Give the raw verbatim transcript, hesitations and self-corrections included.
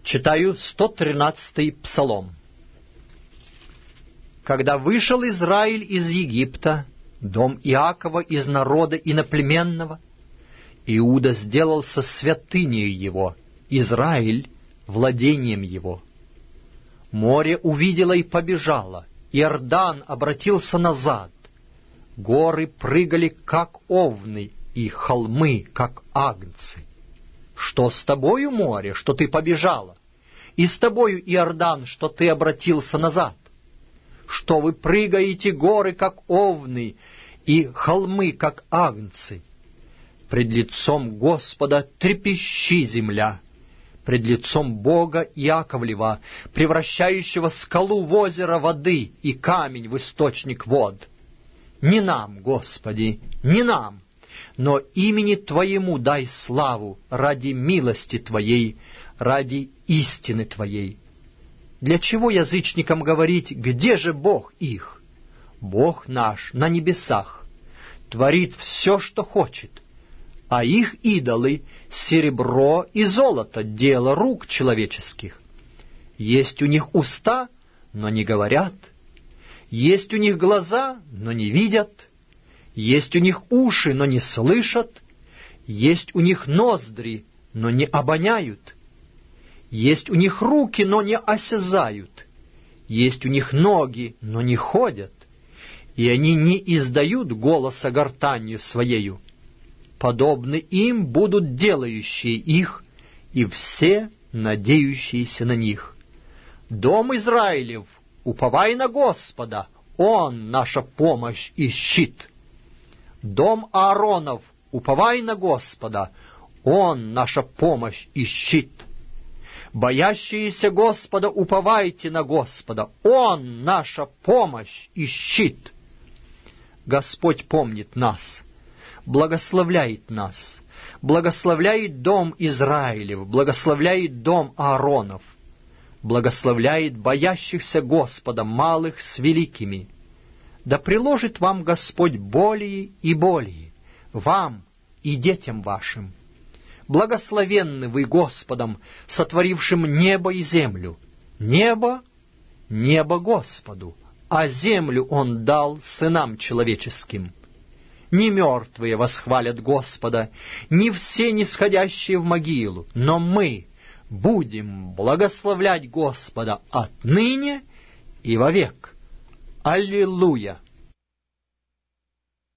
Читаю сто тринадцатый псалом. Когда вышел Израиль из Египта, дом Иакова из народа иноплеменного, Иуда сделался святыней его, Израиль — владением его. Море увидело и побежало, Иордан обратился назад, горы прыгали, как овны, и холмы, как агнцы. Что с тобою, море, что ты побежала? И с тобою, Иордан, что ты обратился назад? Что вы прыгаете, горы, как овны, и холмы, как агнцы? Пред лицом Господа трепещи земля, пред лицом Бога Иаковлева, превращающего скалу в озеро воды и камень в источник вод. Не нам, Господи, не нам, но имени Твоему дай славу ради милости Твоей, ради истины Твоей. Для чего язычникам говорить, где же Бог их? Бог наш на небесах творит все, что хочет, а их идолы — серебро и золото, дело рук человеческих. Есть у них уста, но не говорят, есть у них глаза, но не видят, есть у них уши, но не слышат, есть у них ноздри, но не обоняют, есть у них руки, но не осязают, есть у них ноги, но не ходят, и они не издают голоса гортанью своею. Подобны им будут делающие их, и все надеющиеся на них. Дом Израилев, уповай на Господа, Он наша помощь и щит. Дом Ааронов, уповай на Господа, Он наша помощь и щит. Боящиеся Господа, уповайте на Господа, Он наша помощь и щит. Господь помнит нас, благословляет нас, благословляет дом Израилев, благословляет дом Ааронов, благословляет боящихся Господа, малых с великими. Да приложит вам Господь более и более, вам и детям вашим. Благословенны вы Господом, сотворившим небо и землю. Небо — небо Господу, а землю Он дал сынам человеческим. Не мертвые восхвалят Господа, не все нисходящие в могилу, но мы будем благословлять Господа отныне и вовек. Аллилуйя!